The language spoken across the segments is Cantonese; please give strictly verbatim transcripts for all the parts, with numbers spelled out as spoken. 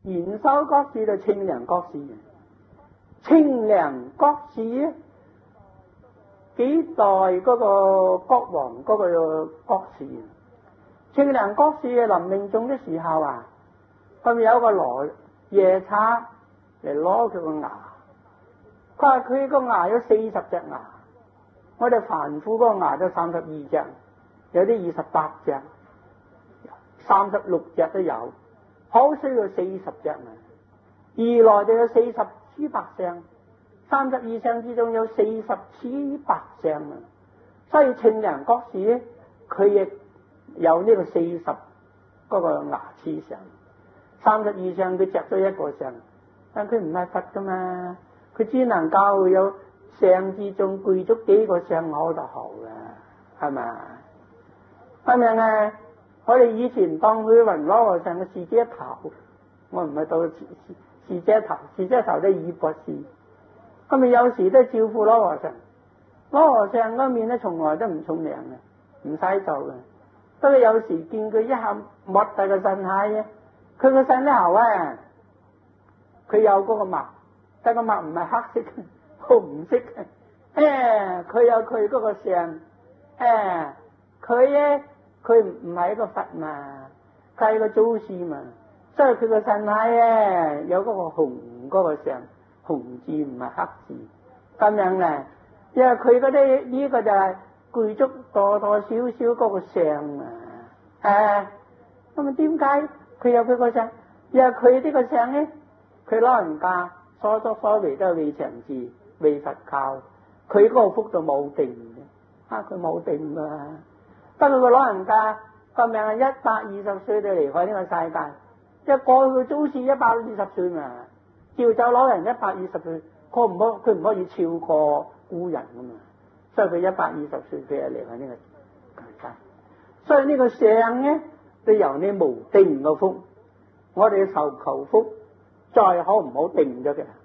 延修國師就清涼國師，清涼國師幾代嗰個國王嗰個國師，清涼國師嘅臨命終嘅時候啊，咁有一個羅夜叉嚟攞佢個牙，佢話佢個牙有四十隻牙，我哋凡夫嗰個牙都三十二隻，有啲二十八隻，三十六隻都有，好需要四十隻啊！二來就有四十諸百相，三十二相之中有四十諸百相啊！所以清涼國師佢亦有呢個四十嗰個牙齒相，三十二相佢着咗一個相，但佢唔係佛噶嘛，佢只能夠有相之中具足幾個相好就好啦，係咪？係咪啊？我哋以前當佢雲羅和尚嘅侍者頭，我唔係到侍侍者頭，侍者頭都二博士，咁咪有時都照顧羅和尚。羅和尚嗰面咧從來都唔沖涼嘅，唔使做嘅。不過有時見佢一下抹大個身下嘅，佢個身咧後啊，佢有嗰個墨，但個墨唔係黑色嘅，紅色嘅。誒，佢有佢嗰個相，誒，佢咧。佢唔係一個佛嘛，佢係一個祖師嘛，所以佢個身體咧有嗰個紅嗰個相，紅字唔係黑字，咁樣咧，因為佢嗰啲呢個就係具足多多少少嗰個相啊，誒，咁啊點解佢有佢個相？因為佢呢個相咧，佢老人家所作所為都係為長治，為佛教，佢嗰個福就冇定嘅，啊佢冇定噶。不過佢個老人家個命係一百二十歲就離開呢個世界，即係過去個祖師一百二十歲嘛，召走老人一百二十歲，佢唔可佢唔可以超過古人噶嘛，所以佢一百二十歲佢就離開呢個世界。所以呢個相咧都由你無定嘅福，我哋受求福，再好唔好定咗嘅，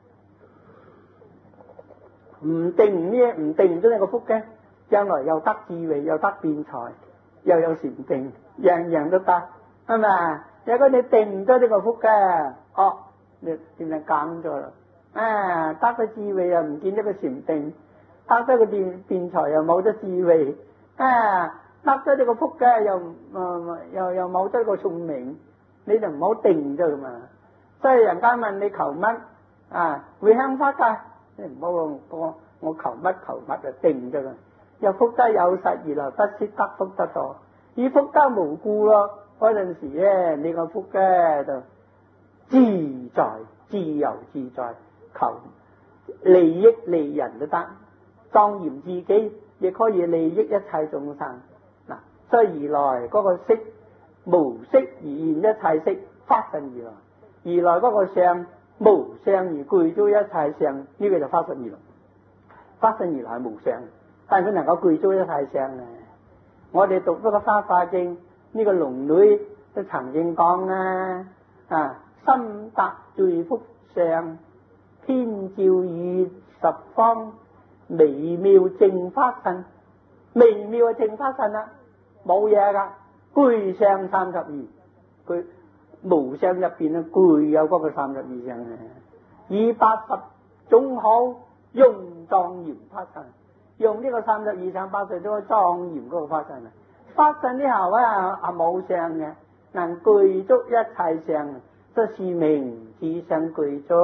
唔定呢唔定咗呢個福嘅。將來又得智慧，又得辯才，又有禪定，樣樣都得，係咪？如果你定咗呢個福嘅，哦，你變係減咗啦。啊，得咗智慧又唔見得個禪定，得咗個辯辯才又冇咗智慧，啊，得咗呢個福嘅又誒、呃、又又冇咗個聰明，你就唔好定咗嘛。所以人家問你求乜啊？會享福㗎，你唔好我我求乜求乜就定咗啦。又福得有實而來不識得福得多，以福得無故咯。嗰陣時咧，你個福咧就自在、自由自在，求利益利人都得，莊嚴自己亦可以利益一切眾生。嗱，所以而來嗰個色無色而現一切色，發生而來；而來嗰個相無相而具足一切相，呢、這個就發生而來。發生而來係無相。但佢能夠具足一切相啊！我哋讀嗰個《花華經》，呢、這個龍女都曾經講啦，啊，心達最福相，天照與十方，微妙淨法身，微妙嘅淨法身啊，冇嘢噶，具相三十二，佢無相入邊啊，具有嗰個三十二相啊，以八十種好用莊嚴法身。用呢個三十二相八十都莊嚴嗰個法身啊！法身之後啊啊冇相嘅，能具足一切相，則是名自相具足。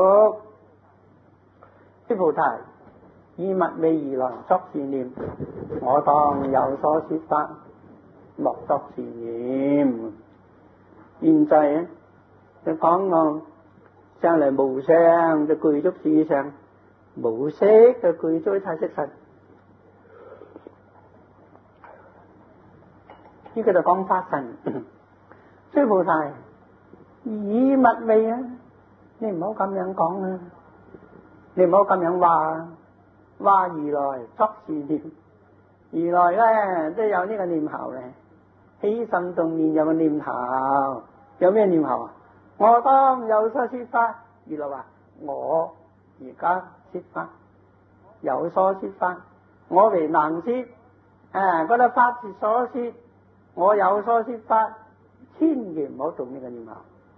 諸菩提，以物味而來作是念：我當有所說法，莫作是念。現在咧就講我上嚟無相就具足是相，無色就具足一切色身。呢個就講法身，諸菩提以物味啊！你唔好咁樣講啊！你唔好咁樣話，話如來作是念，如來咧都有呢個念頭咧，起心動念有個念頭，有咩念頭啊？我當有所說法，如來話我而家說法，有所說法，我為能說，啊嗰個法是所說。我有所說法，千祈唔好動呢個念頭。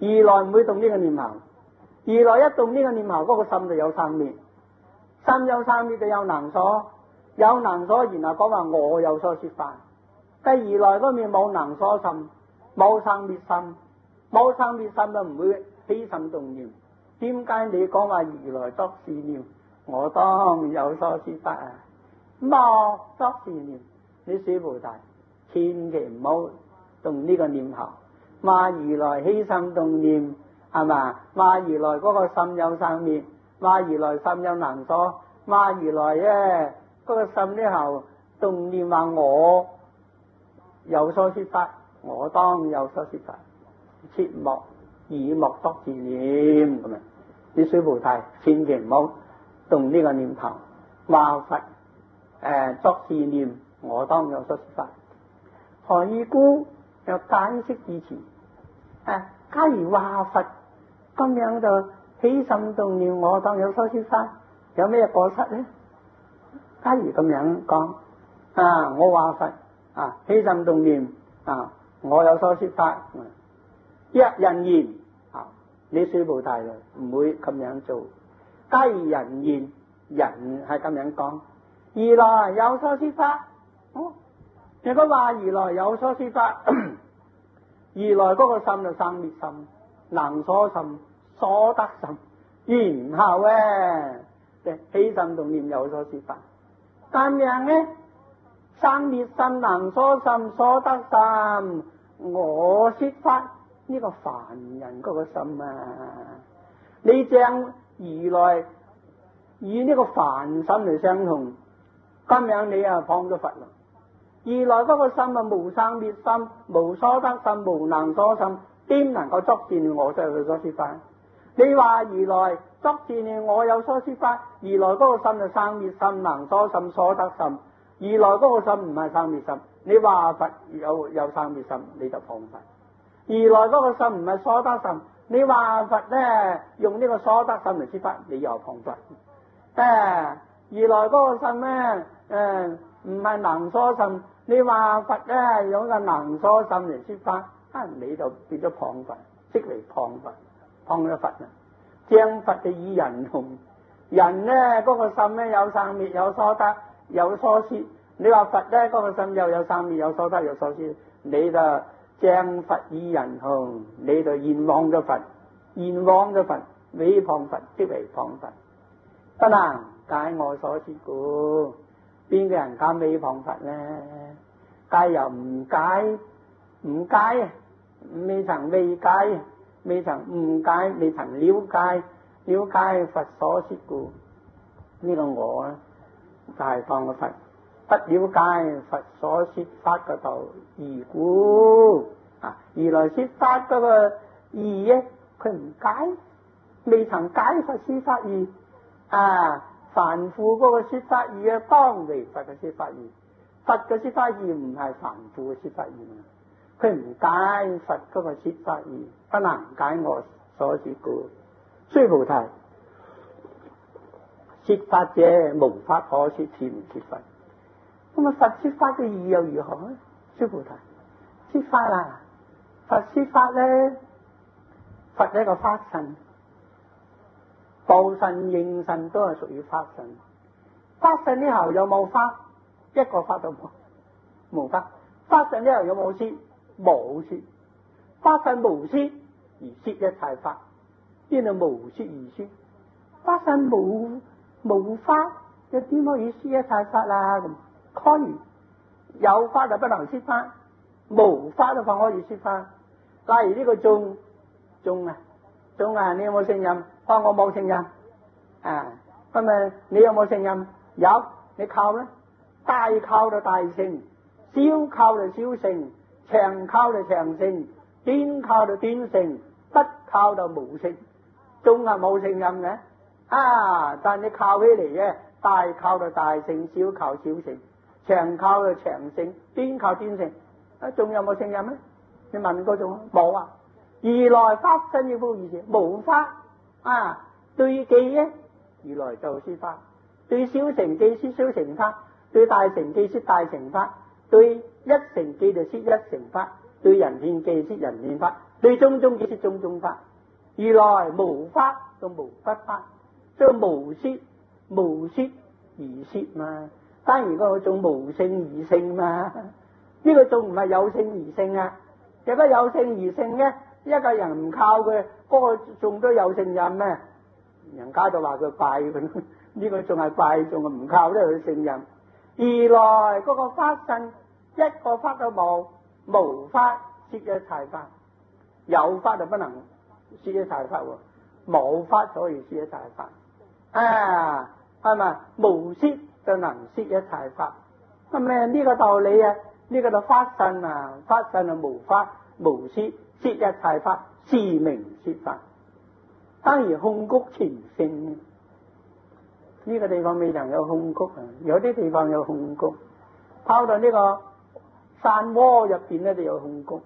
二來唔會動呢個念頭，二來一動呢個念頭，嗰、那個心就有生滅，心有生滅就有能所，有能所，然後講話我有所說法。第二來嗰面冇能所心，冇生滅心，冇生滅心就唔會起心動念。點解你講話如來作是念，我當有所說法啊？莫作是念，你小菩提千祈唔好動呢個念頭，話如來起心動念係嘛？話如來嗰個心有生滅，話如來心有能所，話如來咧嗰個心呢後動念話我有所說法，我當有所說法，切莫以莫作是念咁啊！你小菩提千祈唔好動呢個念頭，話佛誒作是念，我當有所說法。何以故？有解釋之詞。誒，假如話佛咁樣就起心動念，我當有所說法，有咩過失呢？假如咁樣講啊，我話佛啊起心動念啊，我有所說法，一人言啊，你小菩提唔會咁樣做。假如人言，人係咁樣講，如來有所說法，哦，如果話如來有所說法，如來嗰個心就生滅心、能所心、所得心，然後咧起心動念有所說法。咁樣咧生滅心、能所心、所得心，我說法呢個凡人嗰個心啊，你將如來以呢個凡心嚟相同，咁樣你啊放咗佛啦。如來嗰個心啊無生滅心、無所得心、無能所心，點能夠作是念我就有所說法？你話如來作是念我有所說法，如來嗰個心就生滅心、能所心、所得心，如來嗰個心唔係生滅心，你話佛有有生滅心，你就放佛。如來嗰個心唔係所得心，你話佛咧用呢個所得心嚟說法，你又放佛。誒，如來嗰個心咧誒唔係能所心，你話佛咧用個能所心嚟說法，啊你就變咗謗佛，即嚟謗佛，謗咗佛啊！將佛就以人同，人咧嗰個心咧有生滅，有所得，有所說，你話佛咧嗰個心又有生滅，有所得，有所說，你就將佛以人同，你就冤枉咗佛，冤枉咗佛，毀謗佛，即嚟謗佛，不能解我所說故。邊個人敢毀謗佛咧？解又唔解，唔解，未曾未解，未曾誤解，未曾了解，了解佛所說故。呢、這個我咧就係當個佛，不了解佛所說法嗰道義故啊！如來說法嗰個義咧，佢唔解，未曾解佛說法義啊！凡夫嗰個說法義啊，當為佛嘅說法義。佛嘅說法義唔係凡夫嘅說法義，佢唔解佛嗰個說法義，不能解我所說故。須菩提，說法者無法可說，是唔說法。咁啊，佛說法嘅義又如何呢？須菩提，說法啊，佛說法咧，佛係一個法身。報身應身都係屬於法身，法身呢後有冇法？一個法都冇，冇法。法身呢後有冇說？冇說。法身無說而說一切法，邊度無說而說？法身冇冇法，又點可以說一切法啦？咁可以有法就不能說法，無法就可以說法。例如呢個鐘鐘啊，鐘啊，你有冇聲音？哦，我冇聲音啊，咁啊，你有冇聲音？有，你靠咧，大靠就大聲，小靠就小聲，長靠就長聲，短靠就短聲，不靠就無聲。鐘係冇聲音嘅啊，但係你靠起嚟嘅，大靠就大聲，小靠小聲，長靠就長聲，短靠短聲。啊，鐘有冇聲音咧？你問嗰種冇啊？如來法身要報如是，無法。啊，對記咧，如來就說法；對小乘記說小乘法；對大乘記說大乘法；對一乘記就說一乘法；對人天記說人天法； 對種種即是種種法，如來無法就無不法，所以無說無說而說嘛。當然嗰種無性而性嘛，呢個仲唔係有性而性啊？如果有性而性咧，一個人唔靠佢，嗰個仲都有性任咩？人家就話佢拜佢，呢個仲係拜，仲係唔靠咧佢性任。如來嗰個法身一個法都冇，無法說一切法，有法就不能說一切法喎，冇法所以說一切法啊，係咪？無說就能說一切法，咁咩呢個道理啊？呢、這個就法身啊，法身啊無法無說說一切法，是名說法。當然控谷前性，呢、這個地方未能有控谷啊，有啲地方有控谷，跑到呢個山窩入邊咧就有控谷，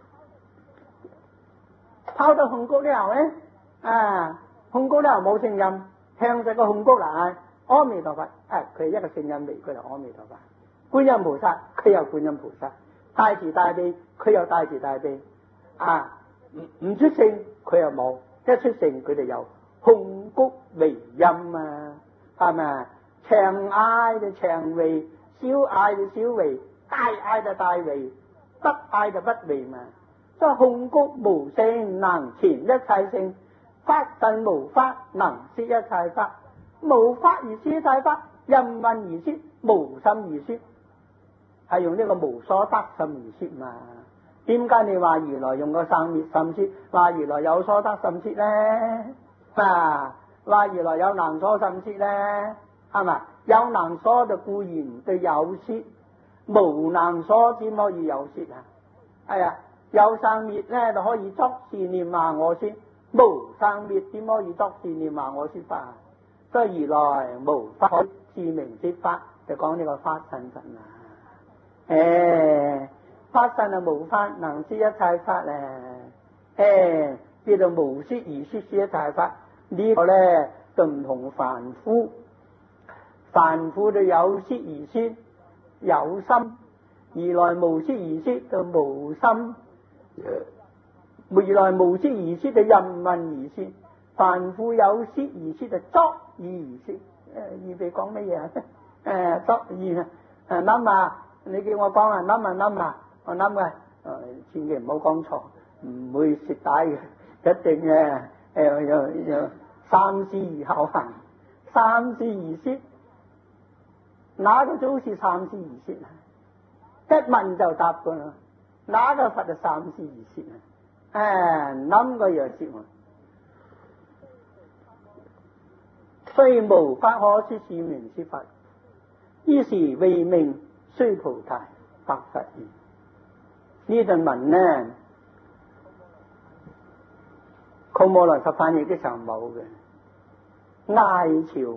跑到控谷之後咧啊，控谷之後冇聲音，向住個控谷嚟，阿彌陀佛，啊佢一個聲音嚟，佢就阿彌陀佛。觀音菩薩佢有觀音菩薩，大慈大悲佢有大慈大悲，啊唔唔出聲佢又冇，一出聲佢哋有控谷為音啊，係咪？長嗌就長為，小嗌就小為，大嗌就大為，不嗌就不為嘛。所以控谷無聲能傳一切聲，法身無法能說一切法，無法而說一切法，任運而說，無心而說。係用呢個無所得心而說嘛？點解你話如來用個生滅心說，話如來有所得心說咧？啊，話如來有能所心說咧？係咪？有能所就固然對有說，無能所點可以有說啊？係啊，有生滅咧就可以作是念話我說，無生滅點可以作是念話我說法？所以如來無法可自名說法，就講呢個法身神啊！誒，法身啊無法能說一切法咧，誒，叫做無說而說說一切法。呢個咧就唔同凡夫，凡夫就有說而說有心，如來無說而說就無心，如來無說而說就任運而說，凡夫有說而說就作意而說。誒，預備講乜嘢啊？誒，作意啊，誒諗啊！你叫我講啊，諗啊諗啊，我諗嘅，誒，千祈唔好講錯，唔會蝕底嘅，一定嘅，誒，又又三思而後行，三思而說，哪個祖師三思而說啊？一問就答噶啦，哪個佛就三思而說啊？誒，諗個又說，雖無法可說，是名說法，於是為名須菩提白佛言。呢段文呢，寇姆來佛翻譯的時候冇嘅，哀潮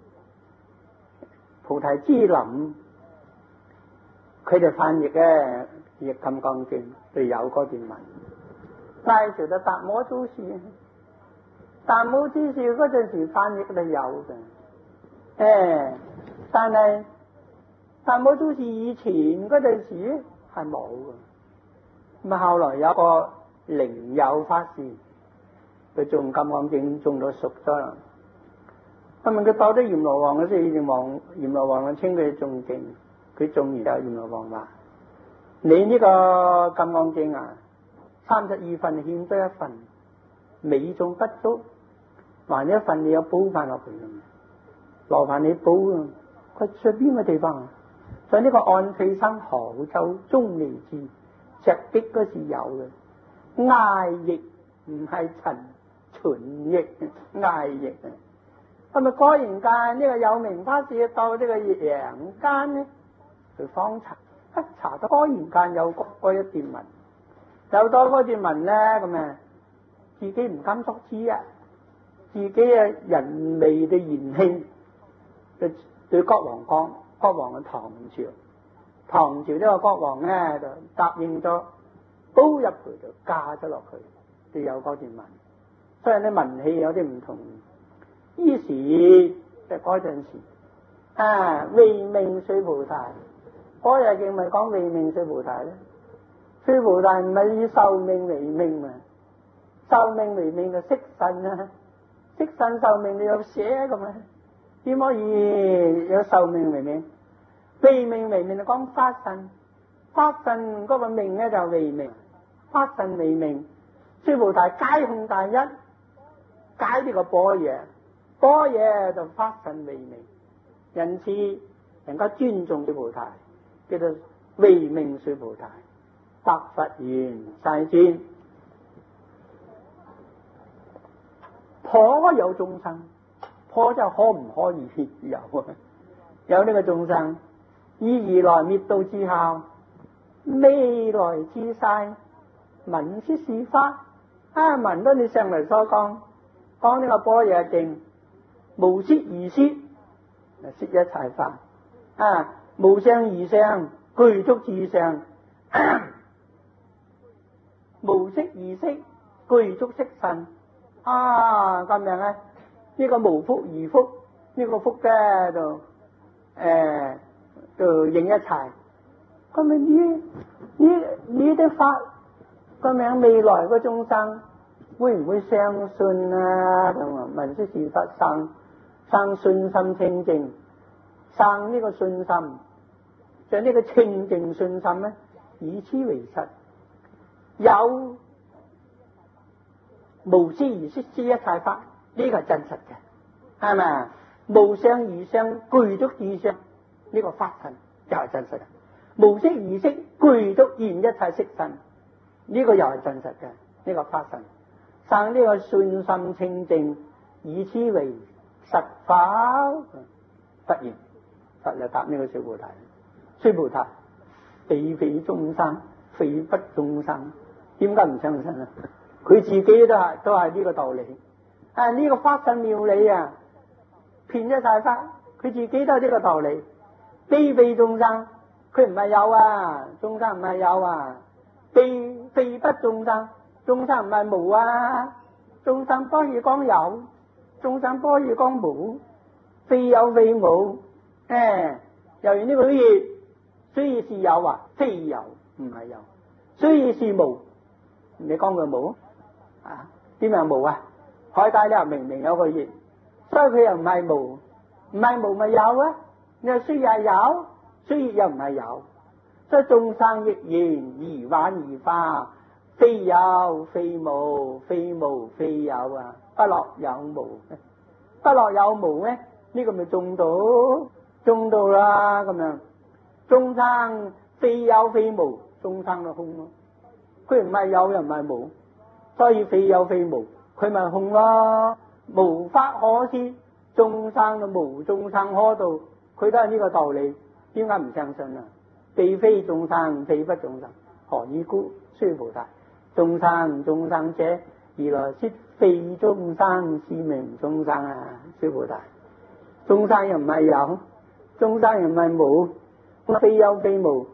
菩提之林，佢哋翻譯嘅譯金剛經就有嗰段文。哀潮就達摩祖師，達摩祖師嗰陣時翻譯都有嘅，誒，但係達摩祖師以前嗰陣時係冇嘅。咁後來有個靈友法師，佢誦金剛經誦到熟咗啦。咁問佢到咗閻羅王嗰時，閻王閻羅王就稱佢誦經，佢誦完之後，閻羅王話：你呢個金剛經啊，三十二份欠咗一份，美中不足，還有一份你有補翻落去嘅，羅煩你補啊！佢在邊個地方啊？在呢個安徽省亳州中尼寺石壁嗰時有嘅，艾譯唔係陳秦譯，艾譯啊！係咪果然間呢個有名法師到呢個陽間呢去方查，一查到果然間有嗰一段文，有多嗰段文咧，咁啊自己唔敢作知啊，自己啊人未嘅言輕，就對國王講，國王嘅唐朝，唐朝呢個國王咧就答應咗，煲入去就嫁咗落去，就有嗰段文，所以咧文氣有啲唔同。於是就嗰陣時啊，為名須菩提，嗰日經咪講為名須菩提咧， 須菩提唔係以壽命為命嘛，壽命為命就色身啊，色身壽命你有寫咁啊，點可以有壽命為命？為命為命就講法身，法身嗰個命咧就為命，法身為命。須菩提皆空第一，解呢個般若，般若就法身為命，因此人家尊重須菩提，叫做為命須菩提。白佛言世尊，頗有眾生，頗就可唔可以有啊？有呢個眾生，以如來滅度之後，未來之世，聞說是法。啊，聞到你上嚟所講，講呢個般若經，無說而說，說一切法。啊，無相而相，具足自相。無色而色，具足色身。啊，咁樣咧，呢個無福而福，呢個福嘅就誒就應一切。咁咪呢呢呢啲法，咁樣未來個眾生會唔會相信啊？咁啊，聞說是法生生信心清淨，生呢個信心，就呢個清淨信心咧，以此為實。有無思而說知一切法，呢個係真實嘅，係咪啊？無相而相，具足自相，呢個法身又係真實嘅。無色而色，具足現一切色身，呢個又係真實嘅，呢個法身。生呢個信心清淨，以此為實否？不然，佛就答呢個須菩提：須菩提，非非眾生，非不眾生。點解唔相信啊？佢自己都係都係呢個道理。啊，呢、這個法身妙理啊，遍一切法，佢自己都係呢個道理。非非眾生，佢唔係有啊，眾生唔係有啊。非非不眾生，眾生唔係無啊。眾生可以講有，眾生可以講無。非有非無，誒、哎，由於呢個嘢，雖然是有啊，非有唔係有，雖然是無。你講佢冇啊？點樣冇啊？海底咧明明有個月，所以佢又唔係無，唔係無咪有啊？你話雖然係有，雖然又唔係有，所以眾生亦然而幻而化，非有非無，非無非有啊！不落有無，不落有無咧？呢、這個咪中到中到啦咁樣。眾生非有非無，眾生就空咯。佢唔係有又唔係無，所以非有非無，佢咪空咯。無法可施，眾生就無眾生可度，佢都係呢個道理。點解唔相信啊？非非眾生，非不眾生，何以故？須菩提，眾生眾生者，如來說非眾生，是名眾生啊！須菩提，眾生又唔係有，眾生又唔係無，非有非無。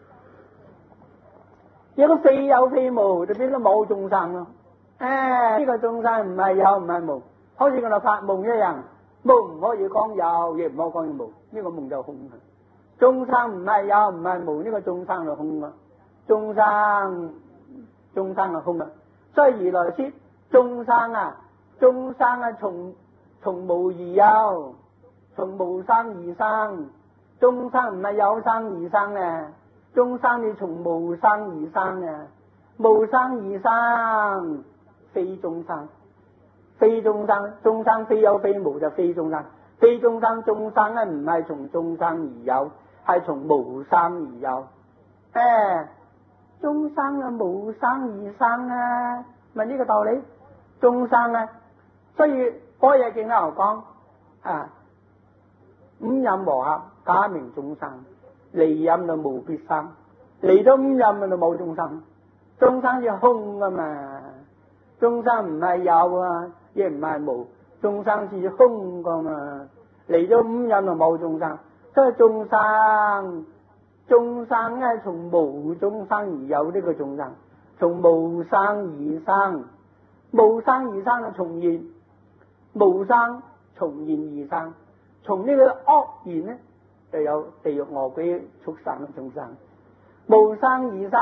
一個非有非無就變咗冇眾生咯。誒、哎，呢、這個眾生唔係有唔係無，好似我哋發夢一樣，夢唔可以講有，亦唔可以講無，呢、這個夢就空啦。眾生唔係有唔係無，呢、這個眾生就空啦。眾生眾生就空啦。所以如來說眾生啊，眾生啊從從無而有，從無生而生。眾生唔係有生而生嘅。眾生你從無生而生啊，無生而生，非眾生，非眾生，眾生非有非無就非眾生，非眾生，眾生咧唔係從眾生而有，係從無生而有。誒、哎，眾生啊無生而生啊，咪呢個道理。眾生啊，所以般若經喺度講啊，五蘊和合，假名眾生。離陰就無別生，離咗五陰就冇眾生，眾生就空啊嘛，眾生唔係有啊，亦唔係無，眾生是空噶嘛，離咗五陰就冇眾生，所以眾生，眾生咧從無眾生而有呢個眾生，從無生而生，無生而生就從現，無生從現而生，從呢個惡現咧。就有地獄餓鬼畜生嘅眾生，無生而生，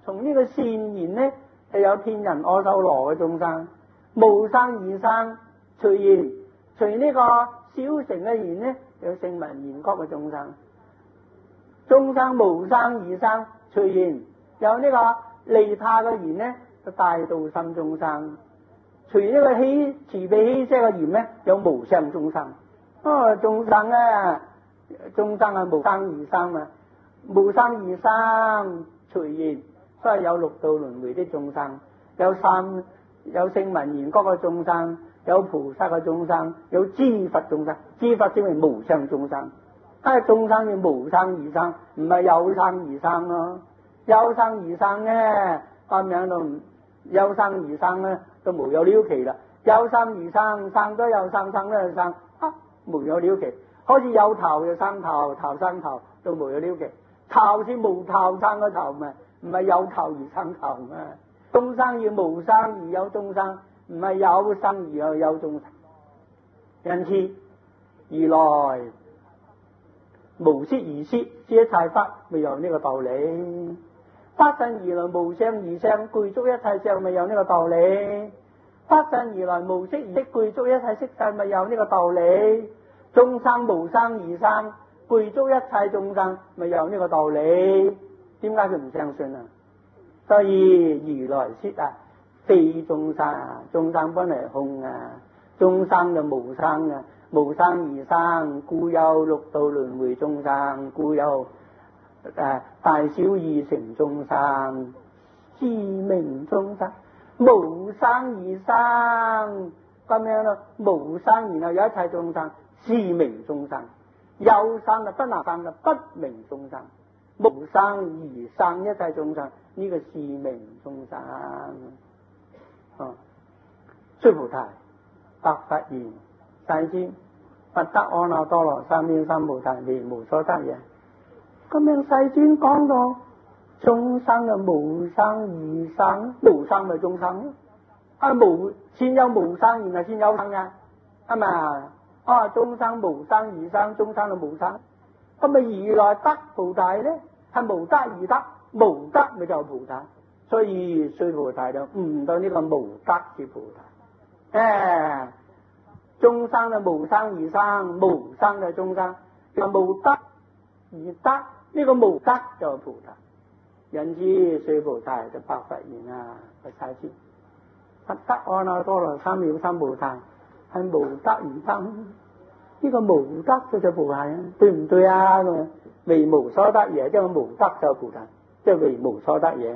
從呢個善言呢，就有天人阿修羅嘅眾生，無生而生隨言，隨呢個小乘嘅言呢，有聲聞緣覺嘅眾生，眾生無生而生隨言，有呢個利他嘅言呢，就大道心眾生，隨呢個喜慈悲喜捨嘅言呢，有無相眾生。哦，眾生啊，眾生係無生而生啊，無生而生隨言，所以有六道輪迴的眾生，有三有聲聞緣覺嘅眾生，有菩薩嘅眾生，有知佛眾生，知佛稱為無相眾生。但係眾生要無生而生，唔係有生而生咯。有生而生咧，咁樣都有生而生咧，都無有了期啦。有生而生，生都有生，生都有生，啊，無有了期。好似有頭就生頭，頭生頭，都無有了期。頭是無頭生嘅頭嘛，唔係有頭而生頭嘛。眾生要無生而有眾生，唔係有生而又有眾生。因此如來無色而色，知一切法，咪有呢個道理。法身如來無相而相，具足一切相，咪有呢個道理。法身如來無色而色，具足一切色界，咪有呢個道理。眾生無生而生，具足一切眾生，咪有呢個道理。點解佢唔相信啊？所以如來說啊，非眾生啊，眾生本嚟空啊，眾生就無生啊，無生而生，故有六道輪迴眾生，故有誒、啊、大小二乘眾生，是名眾生，無生而生，咁樣咯，無生然後有一切眾生，是名眾生，有生就不能生就不名眾生，無生而生一切眾生，呢、這個是名眾生。哦，須菩提，白佛言：世尊，不得阿耨多羅三藐三菩提未無所得也。咁樣世尊講到眾生嘅無生而生，無生咪眾生咯，啊無先有無生，然後先有生噶，係咪啊？啊眾生無生而生，眾生就無生，咁咪如來得菩提咧，係無得而得，無得咪就菩提，所以須菩提就悟到呢個無得之菩提。誒，眾生就無生而生，無生嘅眾生，就無得而得。呢個無得就係菩提，因此須菩提就白佛言啊，佛世尊，不得阿耨多羅三藐三菩提係無得而得，呢、這個無得就係菩提啊，對唔對啊？為無所得嘢，即係無得就係菩提，即係為無所得嘢。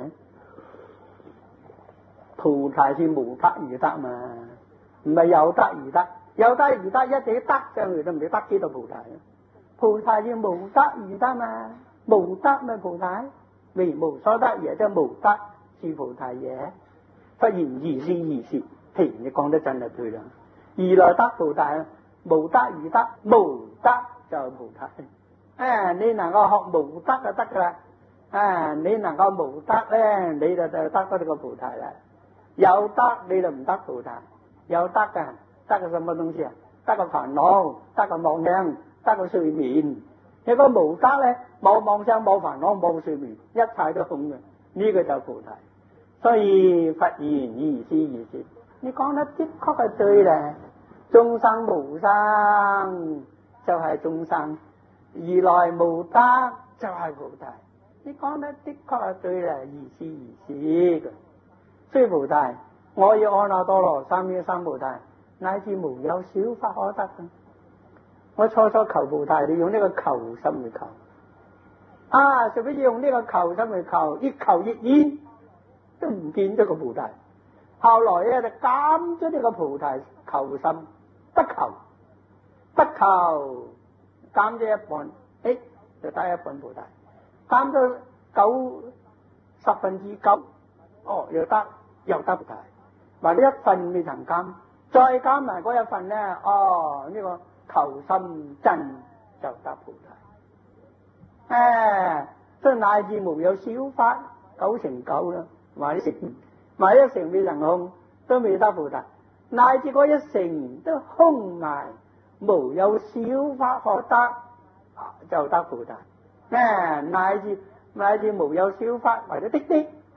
菩提是無得而得嘛，唔係有得而得，有得而得一直得上嚟都唔使得知道菩提。菩提是無得而得嘛。無得咪菩提，為無所得嘢，即係無得是菩提嘢。忽然如是如是，譬如你講得真係對啦。如來得菩提，無得而得，無得就係菩提。啊，你能夠學無得就得噶啦。啊，你能夠無得咧，你就就得到呢個菩提啦。有得你就唔得菩提，有得噶，得個什麼東西啊？得個煩惱，得個妄想，得個睡眠。你個無得咧，冇妄想，冇煩惱，冇睡眠，一切都空嘅，呢、這個就菩提。所以佛言如是如是，你講得的確係對咧。眾生無生就係眾生，如來無得就係菩提。你講得的確係對咧，如是如是嘅。須菩提，我要阿耨多羅三藐三菩提，乃至無有少法可得嘅。我初初求菩提，你用呢個求心去求，啊，就俾你用呢個求心去求，越求越遠，都唔見咗個菩提。後來咧就減咗呢個菩提求心，不求，不求，減咗一半，誒，就得一半菩提，減咗九十分之九，哦，又得又得菩提，或者一份未曾減，再加埋嗰一份咧，哦，呢、這個。求心真就得菩提，誒、啊，所以乃至無有少法九成九啦，或者成，或者一成未能空，都未得菩提。乃至嗰一成都空埋，無有少法可得，就得菩提。誒、啊，乃至乃至無有少法或者滴滴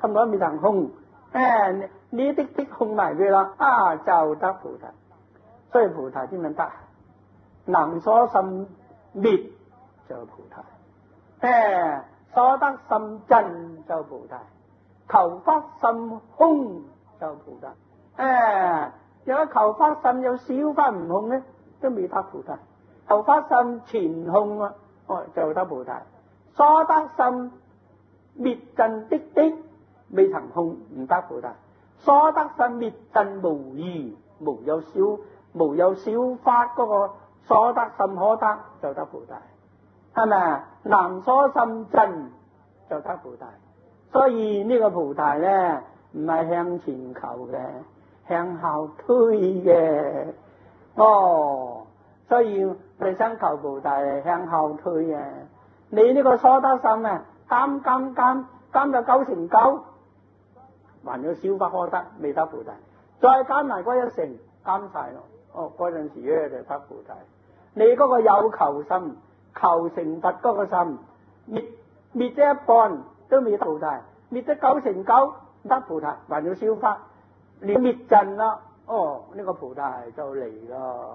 咁多未曾空，誒呢啲啲空埋佢啦，啊就得菩提。所以菩提點樣得？能所心滅就菩提，誒所得心真就菩提，求發心空就菩提。誒有一求發心有少發唔空咧，都未得菩提。求發心全空啊，哦就得菩提。所得心滅盡的的未曾空唔得菩提。所得心滅盡無餘無有少無有少發嗰個所得心可得就得菩提，係咪啊？能所心真就得菩提。所以呢個菩提咧唔係向前求嘅，向後推嘅。哦，所以你想求菩提向後推嘅。你呢個所得心啊，減減減減到九成九，還有少法可得，未得菩提。再減埋嗰一成，減晒咯。哦，嗰陣時咧就得菩提。你嗰個有求心，求成佛嗰個心，滅滅咗一半都未得菩提，滅咗九成九得菩提，還有少法，你滅盡啦，哦，呢、這個菩提就嚟咯。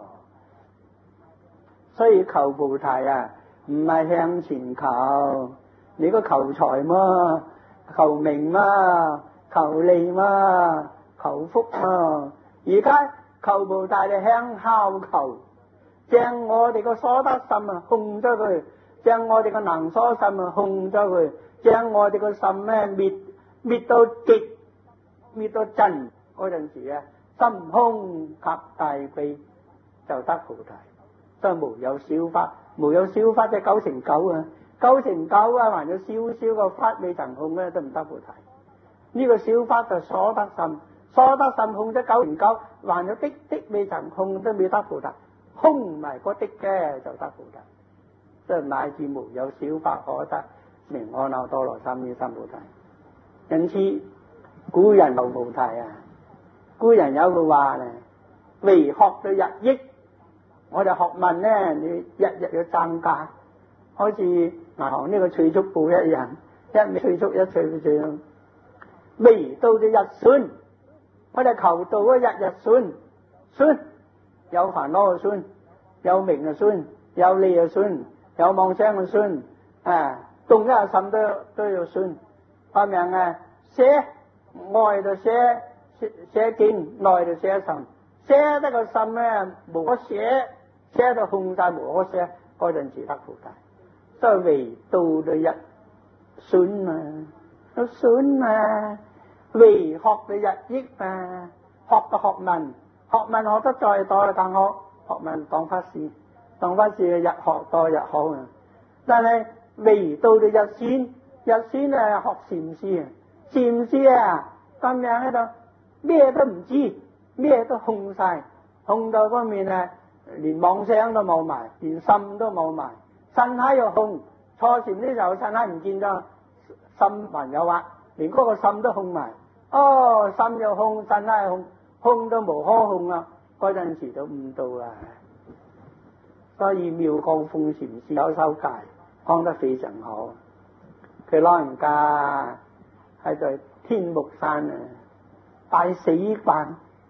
所以求菩提啊，唔係向前求，你個求財嘛，求名嘛，求利嘛，求福嘛。而家求菩提係向後求，將我哋個所得心啊控咗佢，將我哋個能所心啊控咗佢，將我哋個心咧滅滅到極，滅到盡嗰陣時啊，心空及大悲就得菩提。所以無有少法，無有少法即係九成九啊，九成九啊，還有少少個法未曾控咧都唔得菩提。呢、這個少法就所得心，所得心控咗九成九，還有的的未曾控都未得菩提，空埋嗰的嘅就得菩提。即係乃至無有少法可得，名阿耨多羅三藐三菩提。因此古人求菩提啊，古人有句話咧，為學到日益。我哋學問咧，你日日要增加，好似銀行呢個儲蓄簿一樣，一味儲蓄一儲儲，未到咗日損，我哋求道嗰日日損損，有煩惱就損，有名就損，有利就損，有妄想就損，啊，動一下心都都要損，發明啊，寫愛就寫寫寫經，內就寫心，寫得個心咧無可寫。寫到空晒無可寫，嗰陣時得菩提。所以為道到日損啊，都損啊，為學到日益啊，學個學問，學問學得再多更好，學問當法事，當法事日學多日好啊。但係為道到日損，日損啊學禪師啊，禪師啊咁樣喺度咩都唔知，咩都空晒，空到方面啊。連妄想都冇埋，連心都冇埋，身體又空。坐禪呢時候身體唔見咗，心還有啊，連嗰個心都空埋。哦，心又空，身體又空，空到無可控啦。嗰陣時就悟到啦。所以妙覺鳳禪師有首偈講得非常好。佢老人家係在天目山啊，拜死關。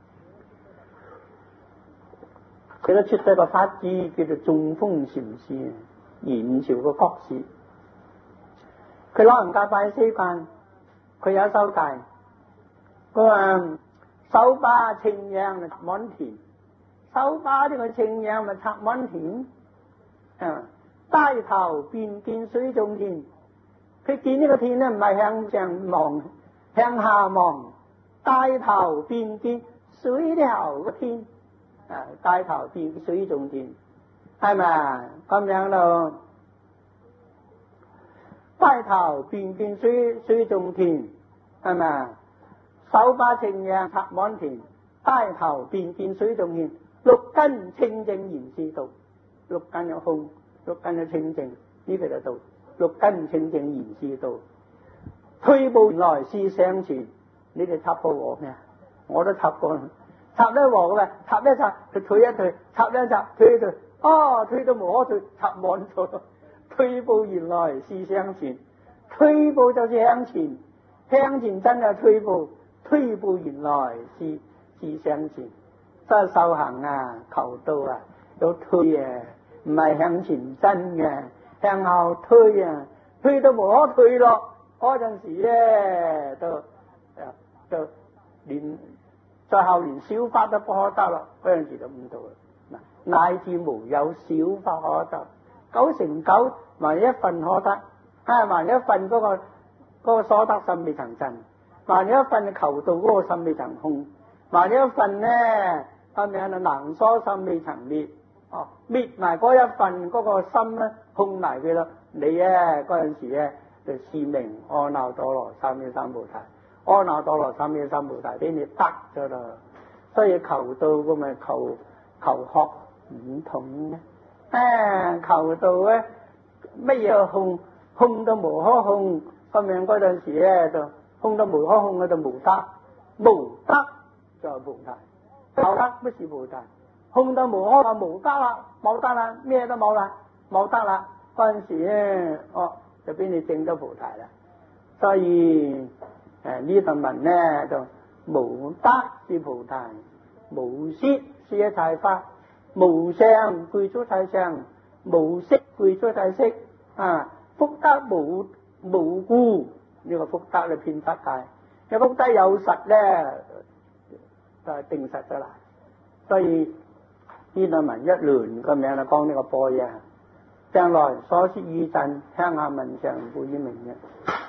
佢都出咗個法子叫做眾峰禪師，元朝個國師。佢老人家拜四關，佢有首偈，佢話手把青秧咪插滿田，手把呢個青秧咪插滿田，啊，低頭便見水中天。佢見呢個天咧唔係向上望，向下望，低頭便見水頭個天。啊！低頭見水中天，係咪啊？咁樣咯。低頭便見水水中天，係咪啊？手把青秧插滿田，低頭便見水中天。六根清淨言是道，六根有空，六根有清淨，呢個就道。六根清淨言是道。退步來思向前，你哋插過我咩？我都插過。插一鑊嘅，插一插，佢退一退，插一插，退一退，哦，退到無可退，插滿咗。退步原來是向前，退步就是向前， 向前真係退步，退步原來是是向前。真係修行啊，求道啊，要退啊，唔係向前真嘅，向後推啊，推到無可退咯。嗰陣時咧，就就連最後連小法都不可得咯。嗰陣時就唔到啦，乃至無有小法可得，九成九萬一份可得，啊萬一份嗰、那個嗰、那個所得心未曾真，萬一份求道嗰個心未曾空，萬一份咧。後面係能所心未曾滅，哦滅埋嗰一份嗰個心咧，空埋佢咯。你咧嗰陣時咧就示明阿耨多羅三藐三菩提，阿耨多羅三藐三菩提俾你得咗啦。所以求道咁咪求求學唔同嘅，啊求道咧乜嘢空空到無可空，後面嗰陣時咧就空到無可空，嗰度無得，無得就係菩提。冇得不是菩提，空到無可就無得啦，冇得啦，咩都冇啦，冇得啦。嗰陣時咧，哦就俾你證咗菩提啦。所以誒呢段文咧就無得是菩提，無色是一切法，無相具足一相，無色具足一色啊。福德無無故，呢、這個福德咧遍法界，有福德有實咧。就係定實咗啦，所以呢兩文一輪個名就講呢個般若，將來所說義陣，鄉下文上古以明嘅。